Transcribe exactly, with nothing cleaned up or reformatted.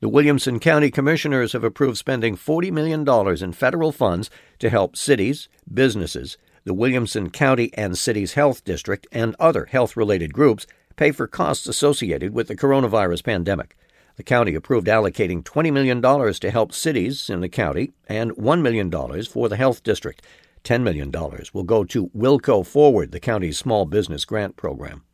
The Williamson County Commissioners have approved spending forty million dollars in federal funds to help cities, businesses, the Williamson County and Cities Health District, and other health-related groups pay for costs associated with the coronavirus pandemic. The county approved allocating twenty million dollars to help cities in the county and one million dollars for the health district. ten million dollars will go to Wilco Forward, the county's small business grant program.